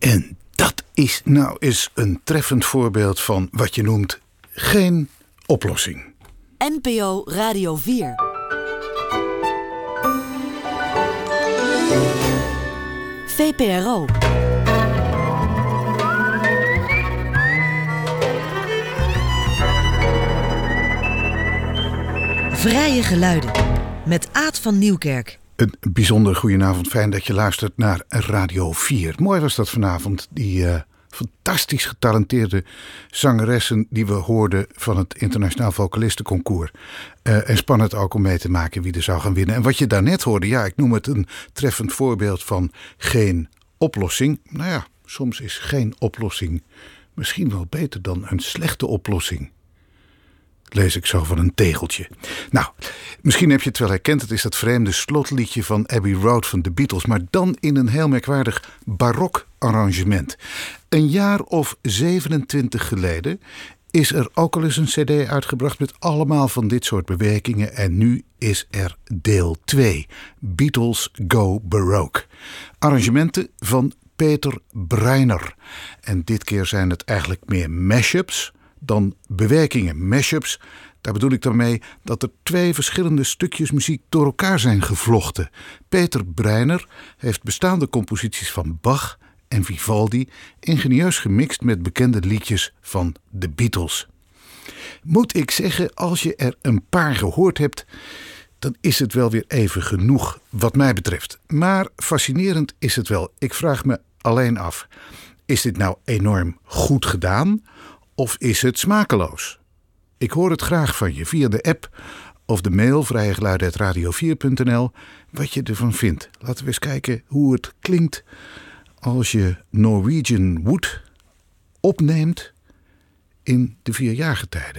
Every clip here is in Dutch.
En dat is nou eens een treffend voorbeeld van wat je noemt geen oplossing. NPO Radio 4. VPRO. Vrije geluiden. Met Aad van Nieuwkerk. Een bijzonder goedenavond. Fijn dat je luistert naar Radio 4. Mooi was dat vanavond. Die fantastisch getalenteerde zangeressen die we hoorden van het Internationaal Vocalistenconcours. En spannend ook om mee te maken wie er zou gaan winnen. En wat je daarnet hoorde, ja, ik noem het een treffend voorbeeld van geen oplossing. Nou ja, soms is geen oplossing misschien wel beter dan een slechte oplossing. Lees ik zo van een tegeltje. Nou, misschien heb je het wel herkend. Het is dat vreemde slotliedje van Abbey Road van de Beatles. Maar dan in een heel merkwaardig barok arrangement. Een jaar of 27 geleden is er ook al eens een cd uitgebracht met allemaal van dit soort bewerkingen. En nu is er deel 2. Beatles Go Baroque. Arrangementen van Peter Breiner. En dit keer zijn het eigenlijk meer mashups dan bewerkingen. Mashups, daar bedoel ik dan mee dat er 2 verschillende stukjes muziek door elkaar zijn gevlochten. Peter Breiner heeft bestaande composities van Bach en Vivaldi ingenieus gemixt met bekende liedjes van de Beatles. Moet ik zeggen, als je er een paar gehoord hebt, dan is het wel weer even genoeg wat mij betreft. Maar fascinerend is het wel. Ik vraag me alleen af, is dit nou enorm goed gedaan? Of is het smakeloos? Ik hoor het graag van je via de app of de mail vrijegeluiden@radio4.nl wat je ervan vindt. Laten we eens kijken hoe het klinkt als je Norwegian Wood opneemt in de 4 jaargetijden.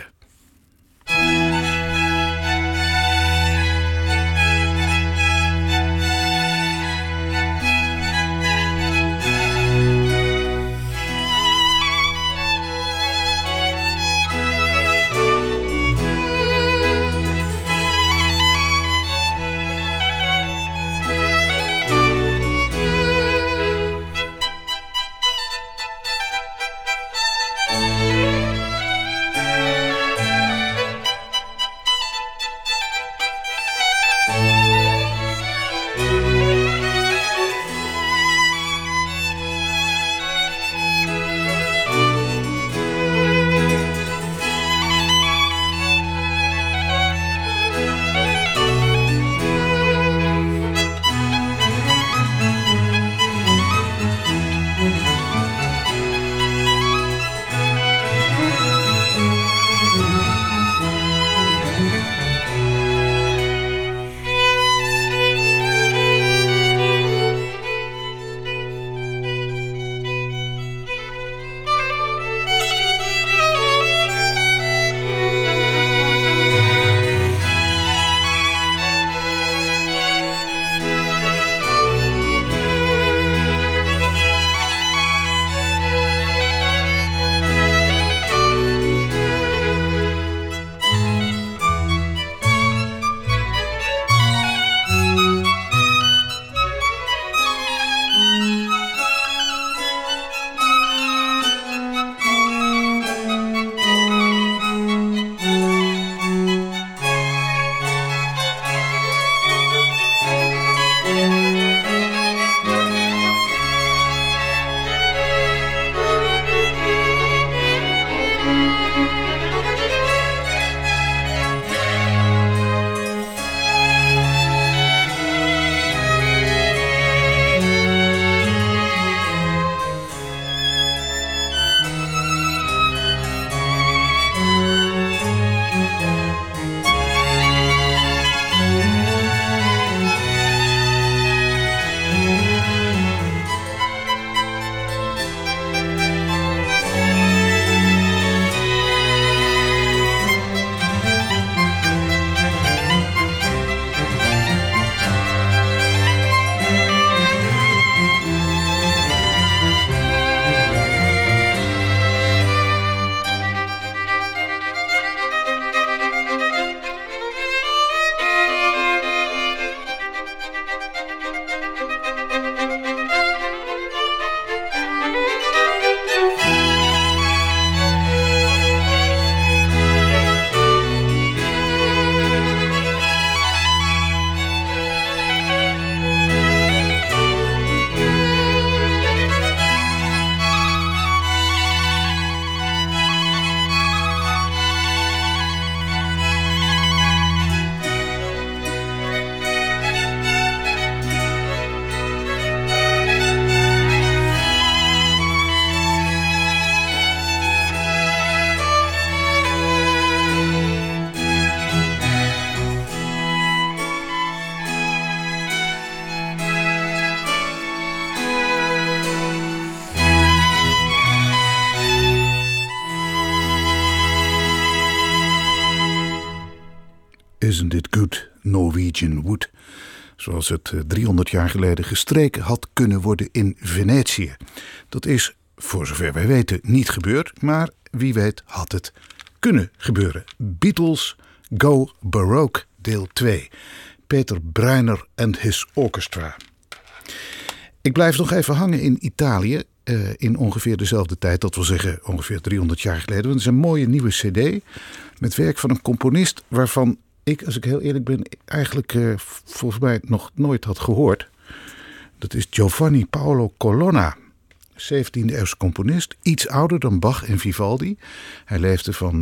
Isn't it good, Norwegian Wood? Zoals het 300 jaar geleden gestreken had kunnen worden in Venetië. Dat is, voor zover wij weten, niet gebeurd, maar wie weet had het kunnen gebeuren. Beatles Go Baroque, deel 2. Peter Bruiner and his orchestra. Ik blijf nog even hangen in Italië, in ongeveer dezelfde tijd, dat wil zeggen ongeveer 300 jaar geleden. Want het is een mooie nieuwe cd met werk van een componist waarvan ik, als ik heel eerlijk ben, eigenlijk volgens mij nog nooit had gehoord. Dat is Giovanni Paolo Colonna, 17e-eeuwse componist, iets ouder dan Bach en Vivaldi. Hij leefde van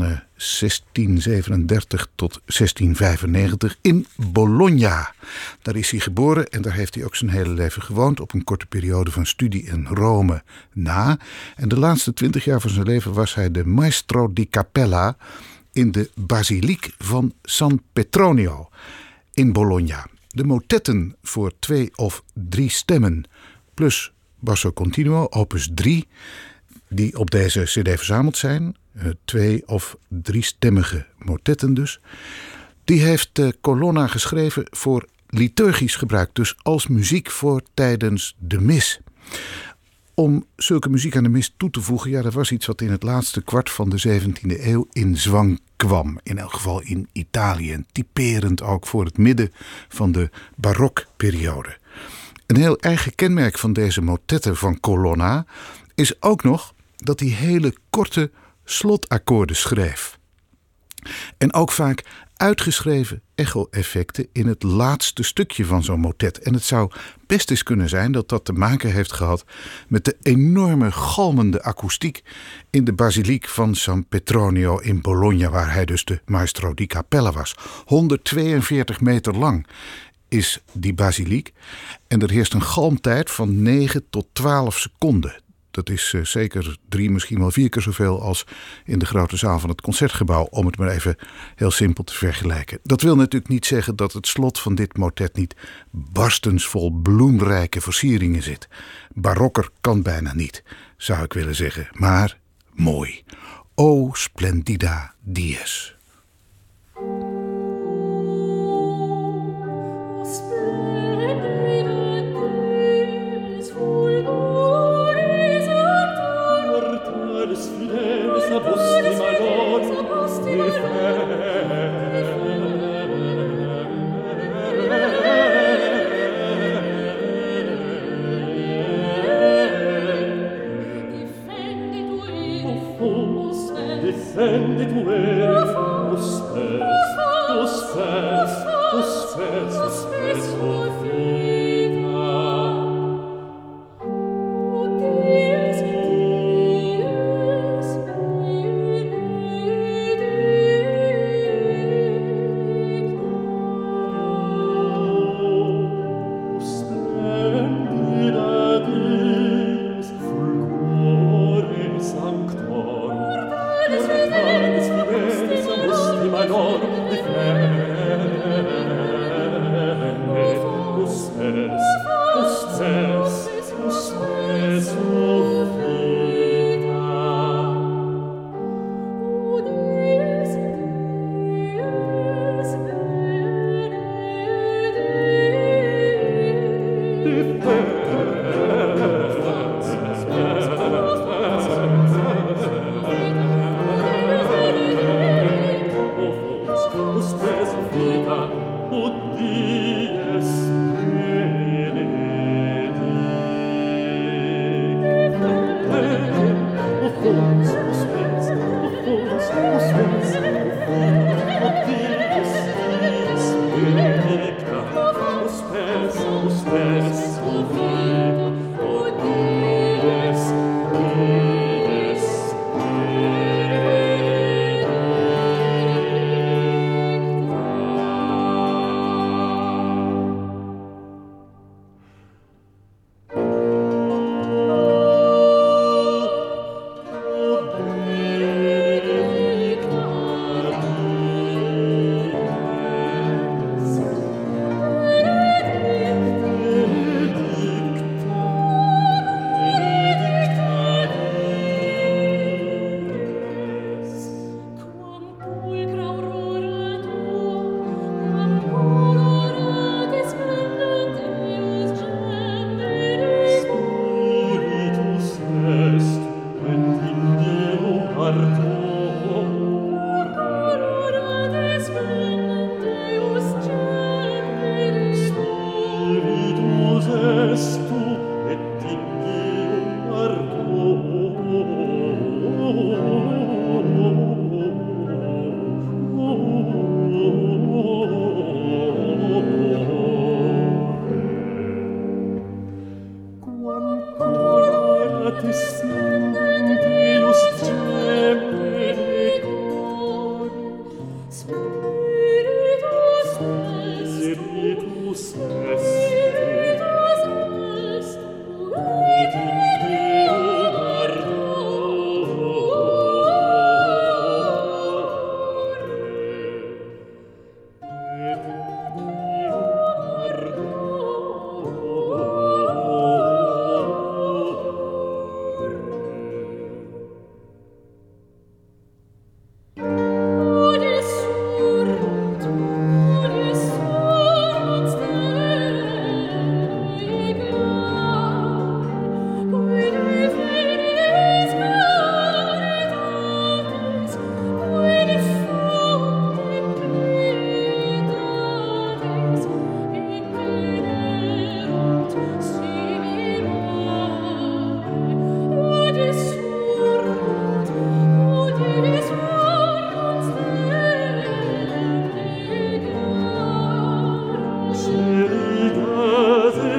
1637 tot 1695 in Bologna. Daar is hij geboren en daar heeft hij ook zijn hele leven gewoond, op een korte periode van studie in Rome na. En de laatste 20 jaar van zijn leven was hij de maestro di cappella in de basiliek van San Petronio in Bologna. De motetten voor 2 of 3 stemmen plus basso continuo, opus 3, die op deze cd verzameld zijn, 2 of 3 stemmige motetten dus, die heeft Colonna geschreven voor liturgisch gebruik, dus als muziek voor tijdens de mis. Om zulke muziek aan de mis toe te voegen, ja, dat was iets wat in het laatste kwart van de 17e eeuw in zwang kwam. In elk geval in Italië, en typerend ook voor het midden van de barokperiode. Een heel eigen kenmerk van deze motetten van Colonna is ook nog dat hij hele korte slotakkoorden schreef. En ook vaak uitgeschreven echo-effecten in het laatste stukje van zo'n motet. En het zou best eens kunnen zijn dat dat te maken heeft gehad met de enorme galmende akoestiek in de basiliek van San Petronio in Bologna, waar hij dus de maestro di cappella was. 142 meter lang is die basiliek en er heerst een galmtijd van 9 tot 12 seconden. Dat is zeker 3, misschien wel 4 keer zoveel als in de grote zaal van het Concertgebouw, om het maar even heel simpel te vergelijken. Dat wil natuurlijk niet zeggen dat het slot van dit motet niet barstensvol bloemrijke versieringen zit. Barokker kan bijna niet, zou ik willen zeggen, maar mooi. O splendida dies.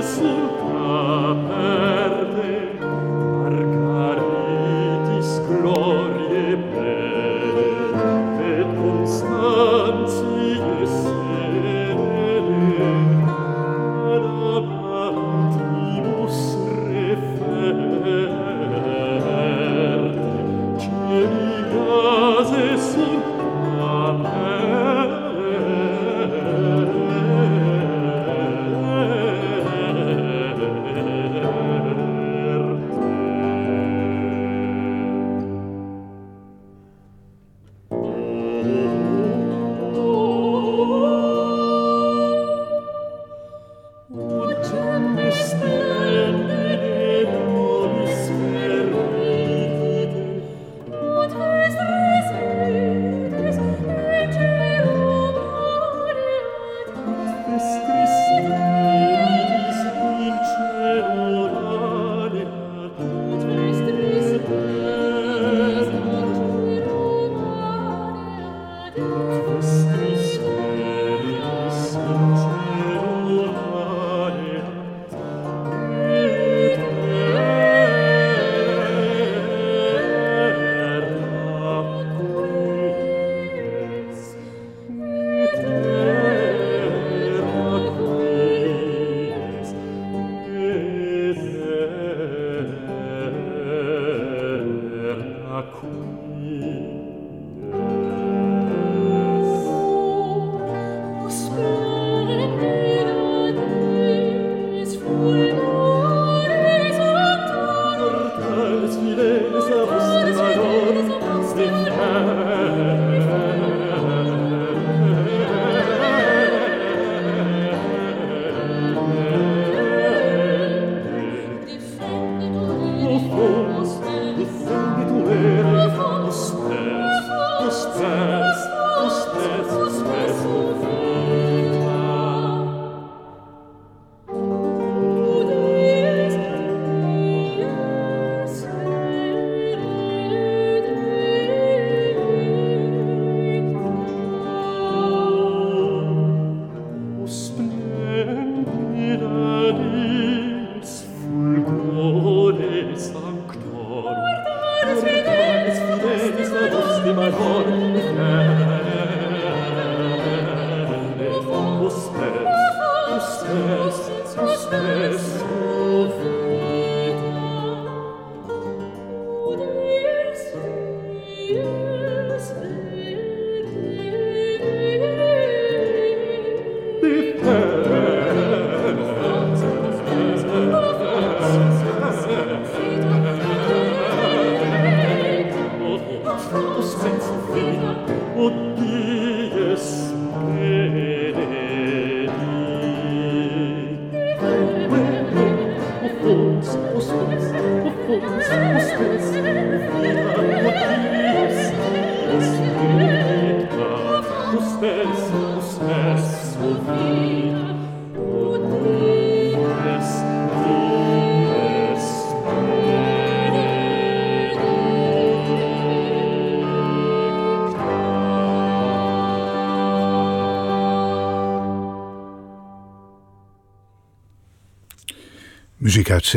Muziek uit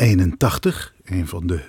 1681, een van de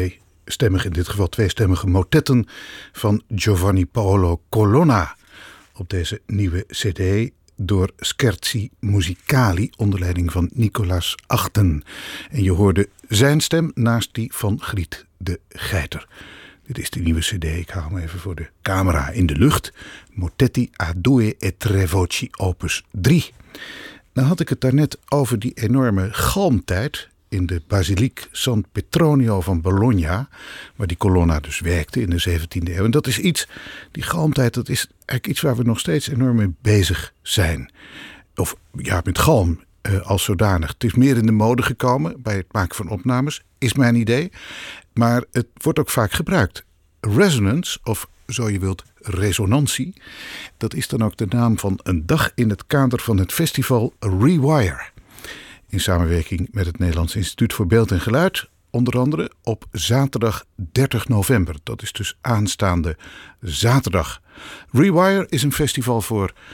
tweestemmige motetten van Giovanni Paolo Colonna op deze nieuwe cd door Scherzi Musicali onder leiding van Nicolaas Achten. En je hoorde zijn stem naast die van Griet de Geiter. Dit is de nieuwe cd, ik hou hem even voor de camera in de lucht. Motetti a due e tre voci opus 3. Dan had ik het daarnet over die enorme galmtijd in de basiliek San Petronio van Bologna, waar die Colonna dus werkte in de 17e eeuw. En dat is iets, die galmtijd, dat is eigenlijk iets waar we nog steeds enorm mee bezig zijn. Of ja, met galm als zodanig. Het is meer in de mode gekomen bij het maken van opnames, is mijn idee. Maar het wordt ook vaak gebruikt. Resonance, of zo je wilt, resonantie, dat is dan ook de naam van een dag in het kader van het festival Rewire. In samenwerking met het Nederlands Instituut voor Beeld en Geluid, onder andere op zaterdag 30 november. Dat is dus aanstaande zaterdag. Rewire is een festival voor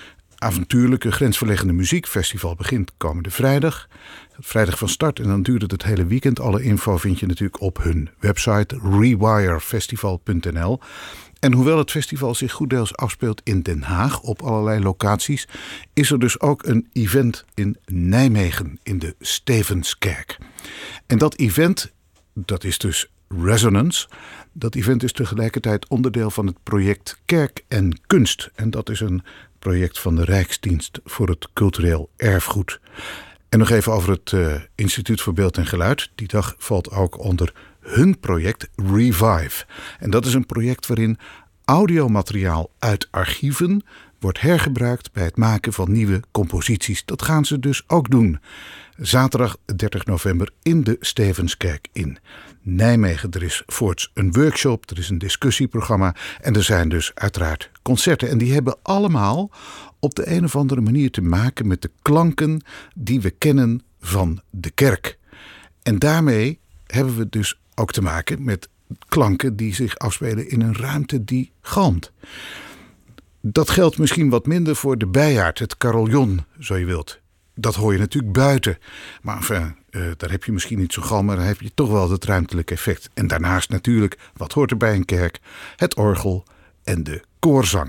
avontuurlijke, grensverleggende muziekfestival begint komende vrijdag. Vrijdag van start en dan duurt het hele weekend. Alle info vind je natuurlijk op hun website rewirefestival.nl. En hoewel het festival zich goeddeels afspeelt in Den Haag op allerlei locaties, is er dus ook een event in Nijmegen in de Stevenskerk. En dat event, dat is dus Resonance. Dat event is tegelijkertijd onderdeel van het project Kerk en Kunst. En dat is een project van de Rijksdienst voor het Cultureel Erfgoed. En nog even over het Instituut voor Beeld en Geluid. Die dag valt ook onder hun project Revive. En dat is een project waarin audiomateriaal uit archieven wordt hergebruikt bij het maken van nieuwe composities. Dat gaan ze dus ook doen. Zaterdag 30 november in de Stevenskerk in Nijmegen. Er is voorts een workshop, er is een discussieprogramma en er zijn dus uiteraard concerten. En die hebben allemaal op de een of andere manier te maken met de klanken die we kennen van de kerk. En daarmee hebben we dus ook te maken met klanken die zich afspelen in een ruimte die galmt. Dat geldt misschien wat minder voor de bijaard, het carillon, zo je wilt. Dat hoor je natuurlijk buiten. Maar enfin, daar heb je misschien niet zo gal, maar dan heb je toch wel het ruimtelijk effect. En daarnaast natuurlijk, wat hoort er bij een kerk? Het orgel en de koorzang.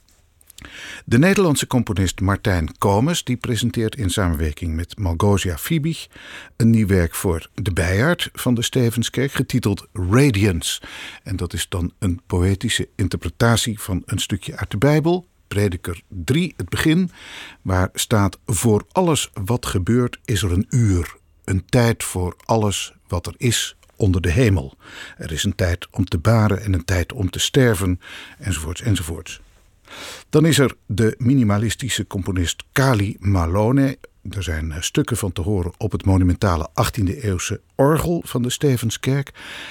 De Nederlandse componist Martijn Komes die presenteert in samenwerking met Malgosia Fiebig een nieuw werk voor de bijaard van de Stevenskerk, getiteld Radiance. En dat is dan een poëtische interpretatie van een stukje uit de Bijbel, Prediker 3, het begin, waar staat: voor alles wat gebeurt is er een uur, een tijd voor alles wat er is onder de hemel. Er is een tijd om te baren en een tijd om te sterven, enzovoorts, enzovoorts. Dan is er de minimalistische componist Kali Malone. Er zijn stukken van te horen op het monumentale 18e-eeuwse orgel van de Stevenskerk.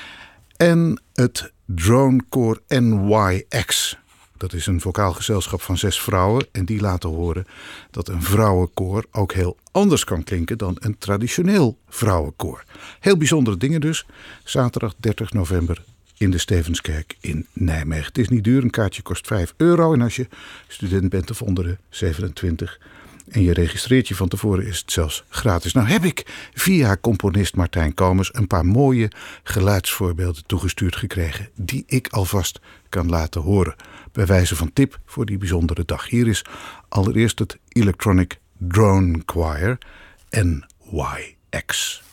En het dronekoor NYX. Dat is een vocaal gezelschap van 6 vrouwen. En die laten horen dat een vrouwenkoor ook heel anders kan klinken dan een traditioneel vrouwenkoor. Heel bijzondere dingen dus. Zaterdag 30 november in de Stevenskerk in Nijmegen. Het is niet duur, een kaartje kost €5. En als je student bent of onder de 27 en je registreert je van tevoren, is het zelfs gratis. Nou heb ik via componist Martijn Komes een paar mooie geluidsvoorbeelden toegestuurd gekregen die ik alvast kan laten horen. Bij wijze van tip voor die bijzondere dag. Hier is allereerst het Electronic Drone Choir NYX.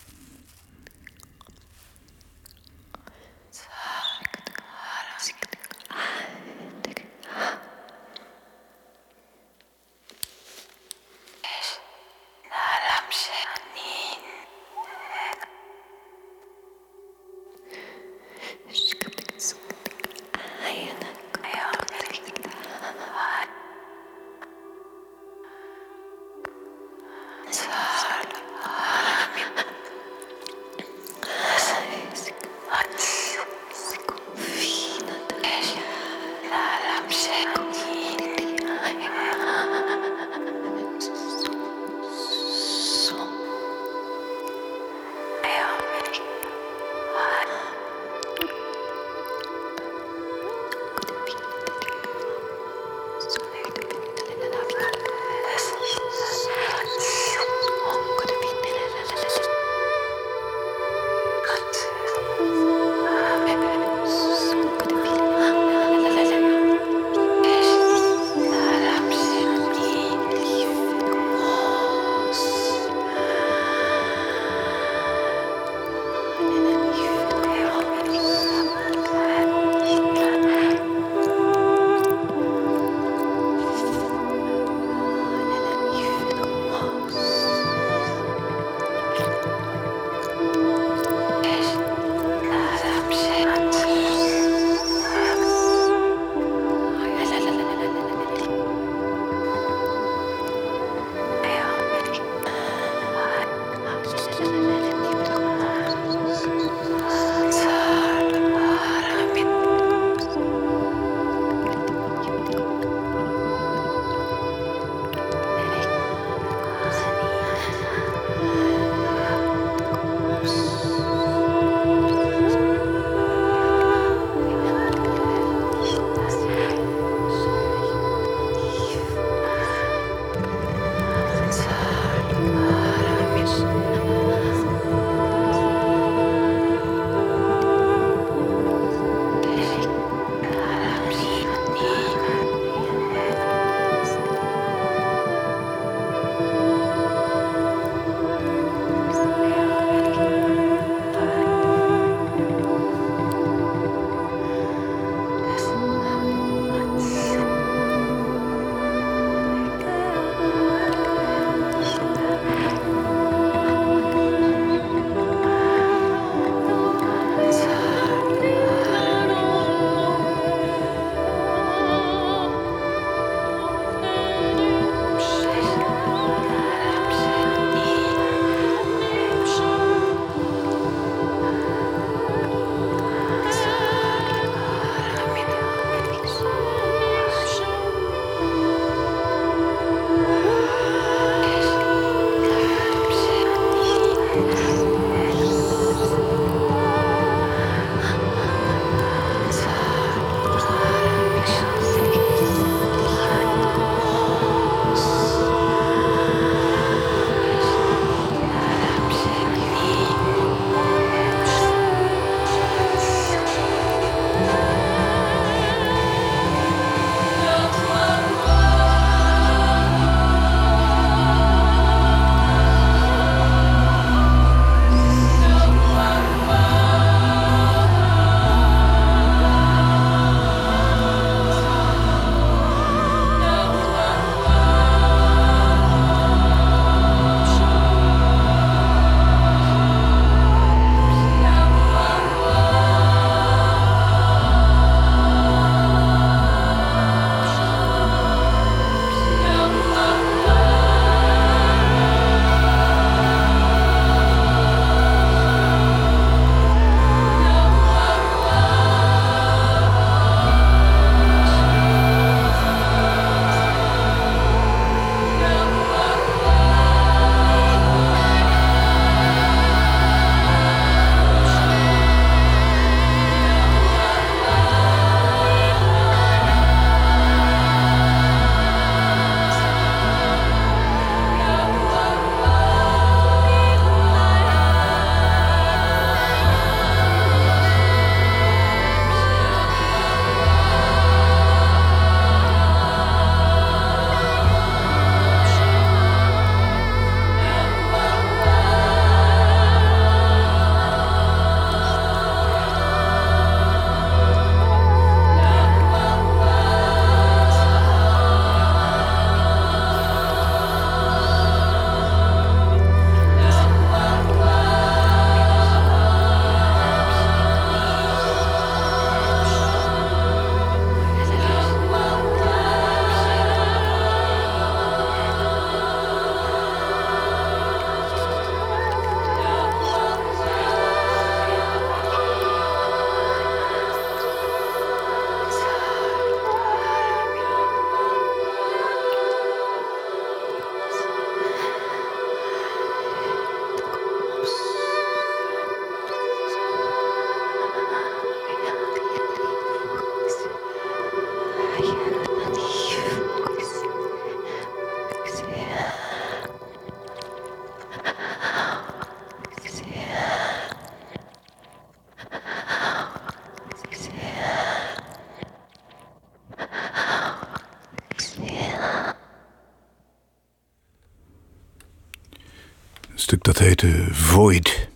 stuk dat heette Void.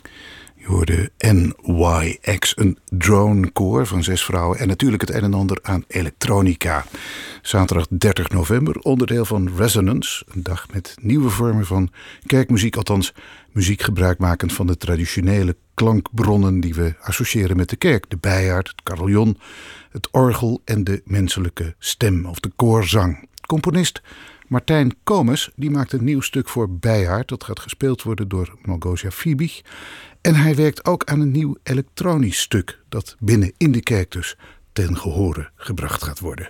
Je hoorde NYX, een dronekoor van 6 vrouwen en natuurlijk het een en ander aan elektronica. Zaterdag 30 november, onderdeel van Resonance, een dag met nieuwe vormen van kerkmuziek, althans muziek gebruikmakend van de traditionele klankbronnen die we associëren met de kerk. De bijaard, het carillon, het orgel en de menselijke stem of de koorzang. Componist Martijn Komes die maakt een nieuw stuk voor bijaard. Dat gaat gespeeld worden door Malgosia Fiebig. En hij werkt ook aan een nieuw elektronisch stuk dat binnen in de kerk dus ten gehore gebracht gaat worden.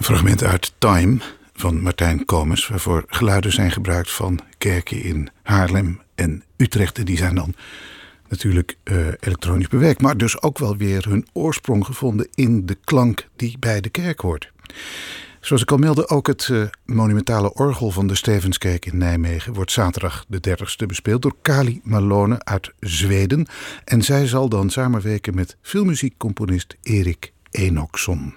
fragment uit Time van Martijn Komes, waarvoor geluiden zijn gebruikt van kerken in Haarlem en Utrecht. En die zijn dan natuurlijk elektronisch bewerkt, maar dus ook wel weer hun oorsprong gevonden in de klank die bij de kerk hoort. Zoals ik al meldde, ook het monumentale orgel van de Stevenskerk in Nijmegen wordt zaterdag de 30e bespeeld door Kali Malone uit Zweden. En zij zal dan samenwerken met filmmuziekcomponist Erik Enoksson.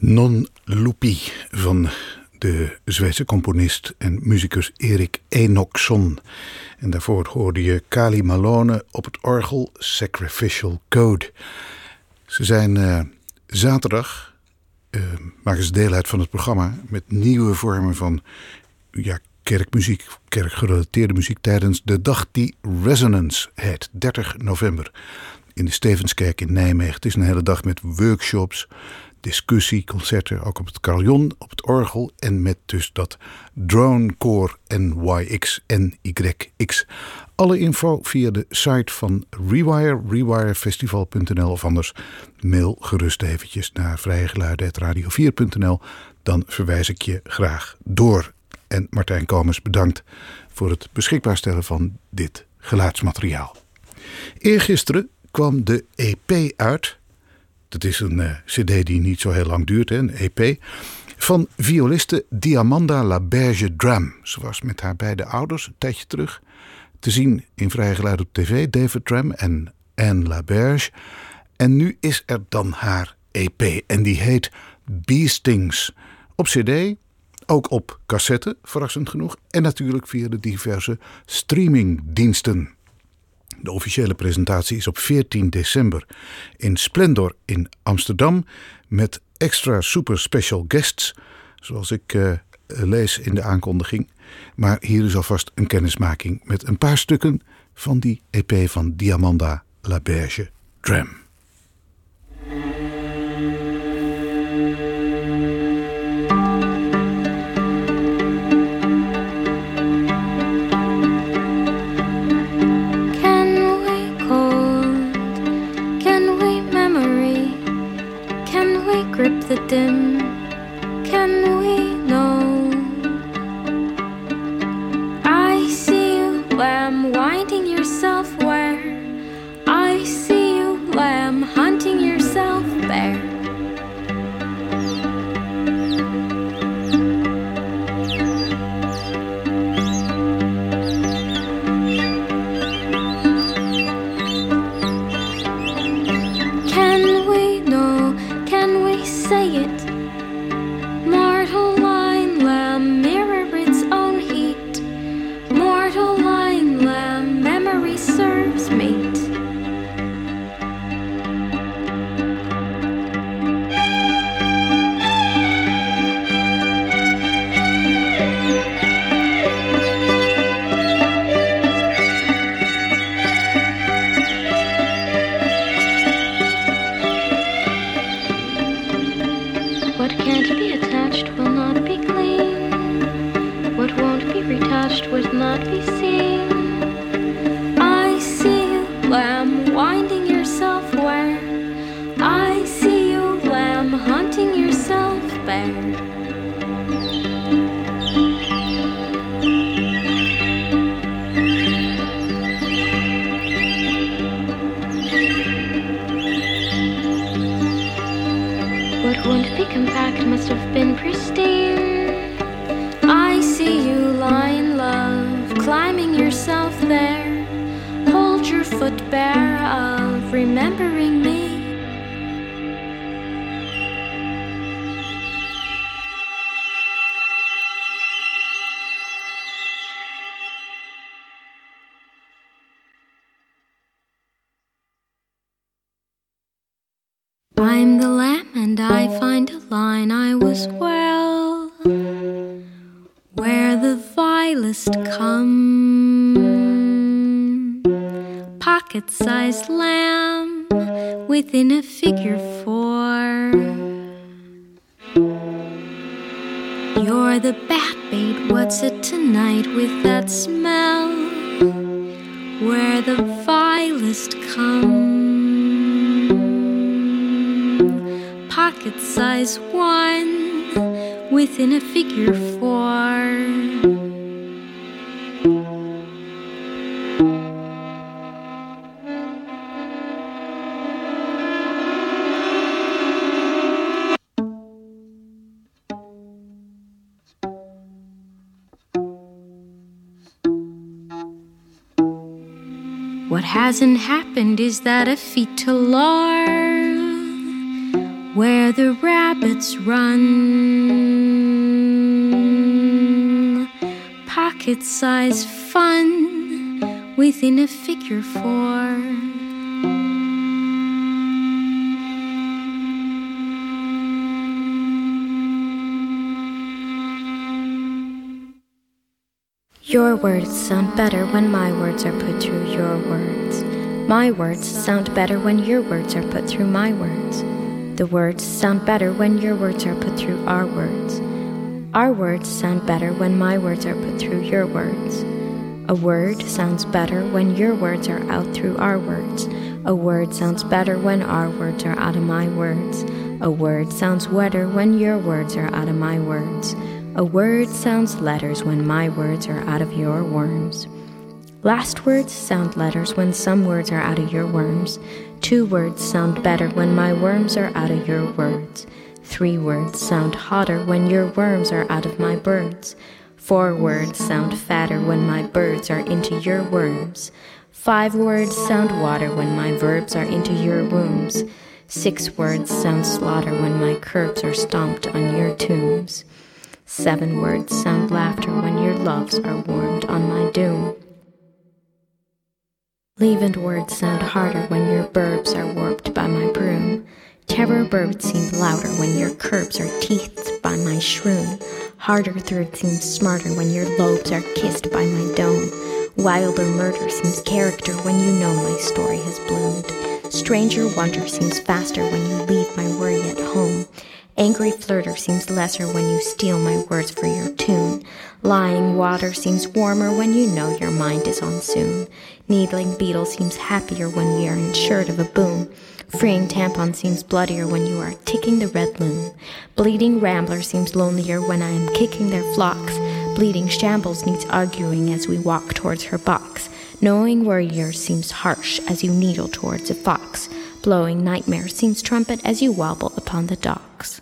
Non Lupi van de Zweedse componist en muzikus Erik Enoksson. En daarvoor hoorde je Kali Malone op het orgel Sacrificial Code. Ze zijn zaterdag, maken ze deel uit van het programma met nieuwe vormen van kerkmuziek, kerkgerelateerde muziek tijdens de dag die Resonance heet, 30 november. In de Stevenskerk in Nijmegen. Het is een hele dag met workshops, discussie, concerten, ook op het carillon, op het orgel en met dus dat dronekoor NYX. Alle info via de site van Rewire, rewirefestival.nl of anders mail gerust eventjes naar vrijegeluiden@radio4.nl. Dan verwijs ik je graag door. En Martijn Komens bedankt voor het beschikbaar stellen van dit geluidsmateriaal. Eergisteren kwam de EP uit. Dat is een cd die niet zo heel lang duurt, een EP. Van violiste Diamanda Laberge Dram. Ze was met haar beide ouders een tijdje terug te zien in Vrije Geluid op tv. David Dram en Anne Laberge. En nu is er dan haar EP. En die heet Beastings. Op cd, ook op cassette, verrassend genoeg. En natuurlijk via de diverse streamingdiensten. De officiële presentatie is op 14 december in Splendor in Amsterdam met extra super special guests, zoals ik lees in de aankondiging. Maar hier is alvast een kennismaking met een paar stukken van die EP van Diamanda Laberge Dram. Grip the dim, can we know? I see you, lamb, winding yourself where? I see you, lamb, hunting yourself there. Say it, mortal line lamb, mirror its own heat. Mortal line lamb, memory serves meat. Would not be seen. I see you, lamb, winding yourself where? I see you, lamb, hunting yourself bare. What won't be compact must have been pristine. I see you, lion love, climbing yourself there. Hold your foot bare of remembering me. I'm the lamb and I find a line I was well. Where the vilest come, pocket-sized lamb within a figure 4. You're the bat bait, what's it tonight with that smell? Where the vilest come, pocket-sized one within a figure 4. What hasn't happened is that a fetal larva where the rabbits run. Pocket-sized fun within a figure 4. Your words sound better when my words are put through your words. My words sound better when your words are put through my words. The words sound better when your words are put through our words. Our words sound better when my words are put through your words. A word sounds better when your words are out through our words. A word sounds better when our words are out of my words. A word sounds wetter when your words are out of my words. A word sounds letters when my words are out of your worms. Last words sound letters when some words are out of your worms. 2 words sound better when my worms are out of your words. 3 words sound hotter when your worms are out of my birds. 4 words sound fatter when my birds are into your worms. 5 words sound water when my verbs are into your wombs. 6 words sound slaughter when my curbs are stomped on your tombs. 7 words sound laughter when your loves are warmed on my doom. Leavened words sound harder when your burbs are warped by my broom. Terror birds seem louder when your curbs are teethed by my shroom. Harder third seems smarter when your lobes are kissed by my dome. Wilder murder seems character when you know my story has bloomed. Stranger wonder seems faster when you leave my worry at home. Angry flirter seems lesser when you steal my words for your tune. Lying water seems warmer when you know your mind is on soon. Needling beetle seems happier when we are insured of a boom. Freeing tampon seems bloodier when you are ticking the red loom. Bleeding rambler seems lonelier when I am kicking their flocks. Bleeding shambles needs arguing as we walk towards her box. Knowing warrior seems harsh as you needle towards a fox. Blowing nightmare seems trumpet as you wobble upon the docks.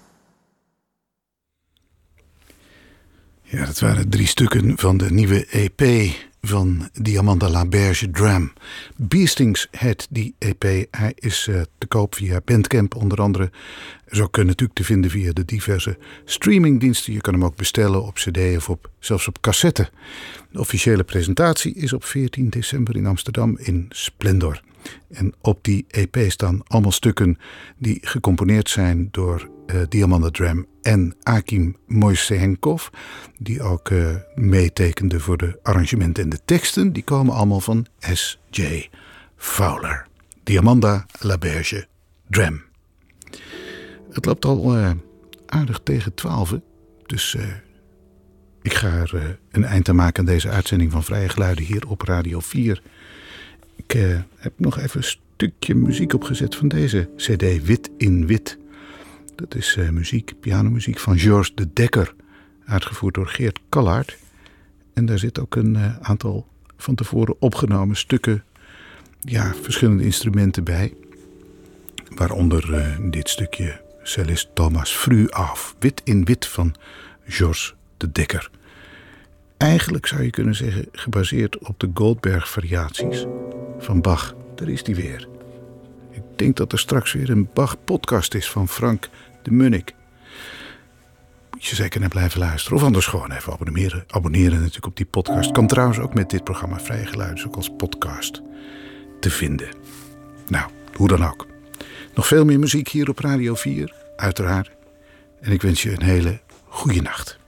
Ja, dat waren 3 stukken van de nieuwe EP van Diamanda LaBerge Dram. Beastings heet die EP. Hij is te koop via Bandcamp onder andere. Is ook natuurlijk te vinden via de diverse streamingdiensten. Je kan hem ook bestellen op cd of zelfs op cassette. De officiële presentatie is op 14 december in Amsterdam in Splendor. En op die EP staan allemaal stukken die gecomponeerd zijn door Diamanda Dram en Akim Moisehenkov, die ook meetekende voor de arrangementen en de teksten. Die komen allemaal van S.J. Fowler. Diamanda LaBerge Dram. Het loopt al aardig tegen 12, dus ik ga er een eind aan maken aan deze uitzending van Vrije Geluiden hier op Radio 4. Ik heb nog even een stukje muziek opgezet van deze cd, Wit in Wit. Dat is muziek, pianomuziek van Georges de Dekker, uitgevoerd door Geert Kallaert. En daar zit ook een aantal van tevoren opgenomen stukken, ja, verschillende instrumenten bij. Waaronder dit stukje cellist Thomas Fruaf, Wit in Wit van Georges de Dekker. Eigenlijk zou je kunnen zeggen gebaseerd op de Goldberg-variaties van Bach. Daar is die weer. Ik denk dat er straks weer een Bach-podcast is van Frank de Munnik. Moet je zeker naar blijven luisteren. Of anders gewoon even abonneren natuurlijk op die podcast. Kan trouwens ook met dit programma Vrije Geluiden ook als podcast te vinden. Nou, hoe dan ook. Nog veel meer muziek hier op Radio 4, uiteraard. En ik wens je een hele goede nacht.